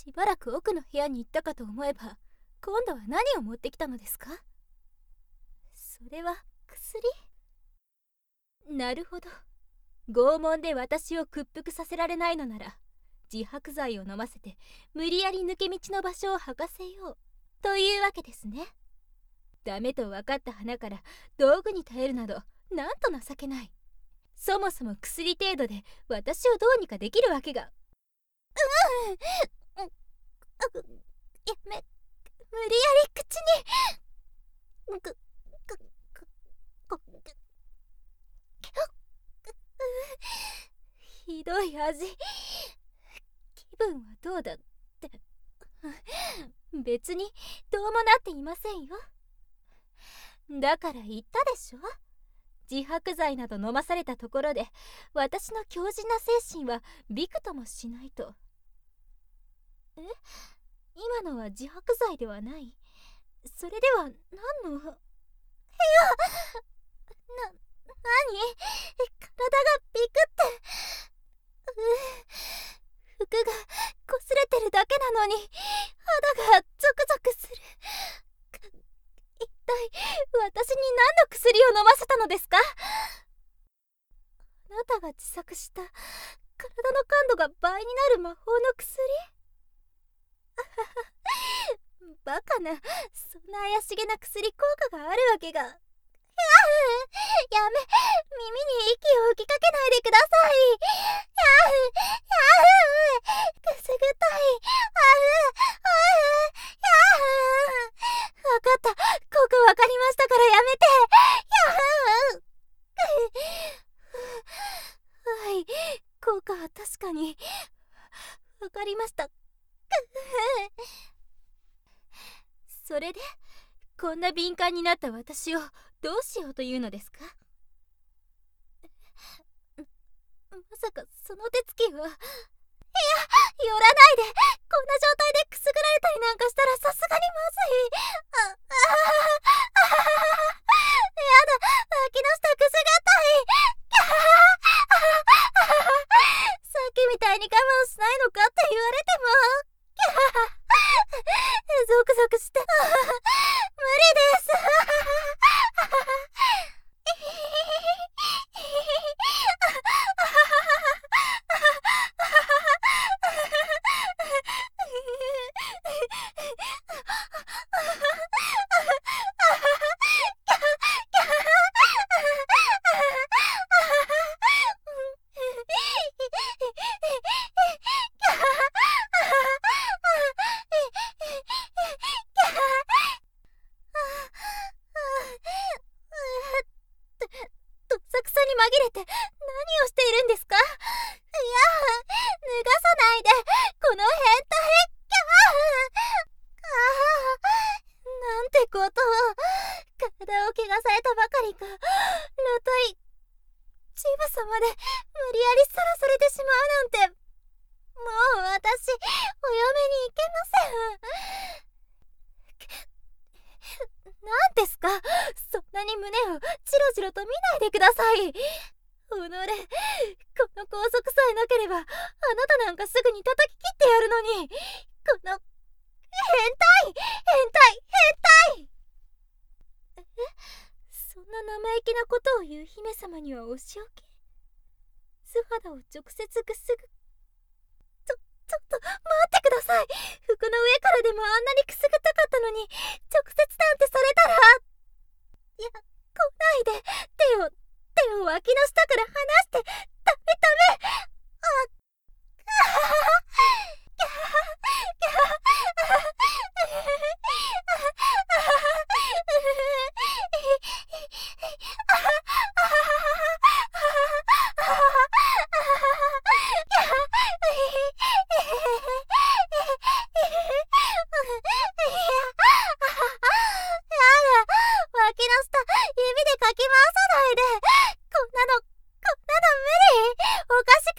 しばらく奥の部屋に行ったかと思えば、今度は何を持ってきたのですか？それは薬？なるほど。拷問で私を屈服させられないのなら、自白剤を飲ませて無理やり抜け道の場所を吐かせようというわけですね。ダメと分かった花から道具に頼るなど、なんと情けない。そもそも薬程度で私をどうにかできるわけが。やめ、無理やり口に。ひどい味。気分はどうだって。別にどうもなっていませんよ。だから言ったでしょ。自白剤など飲まされたところで私の強靭な精神はびくともしないと。今のは自白剤ではない。それでは何の。何？体がビクって。服が擦れてるだけなのに肌がゾクゾクする。一体私に何の薬を飲ませたのですか？あなたが自作した体の感度が倍になる魔法の薬？バカな、そんな怪しげな薬効果があるわけが。やめ、耳に息を吹きかけないでください。くすぐったい。わかった、効果わかりましたからやめて。はい、効果は確かにわかりました。それでこんな敏感になった私をどうしようというのですか？まさかその手つきは。寄らないで。こんな状態でくすぐられたりなんかしたらさすがにまずい。やだ、脇の下くすぐったい。さっきみたいに我慢しないのかって言われても。ゾクゾクして。無理です。どさくさに紛れて何をしているんですか？脱がさないで、この変態。なんてことを。体を怪我されたばかりか、裸体乳房まで無理やりさらされてしまうなんて。もう私お嫁に行けません。何ですか？そんなに胸をチロチロと見ないでください。この拘束さえなければあなたなんかすぐに叩き切ってやるのに。この変態。そんな生意気なことを言う姫様にはお仕置き。素肌を直接ぐすぐ。ちょっと待ってください。服の上からでもあんなにくすぐったかったのに、直接なんてされたら。来ないで。手を脇の下から離して。ダメ。脇の下指でかき回さないで。こんなの無理。おかしく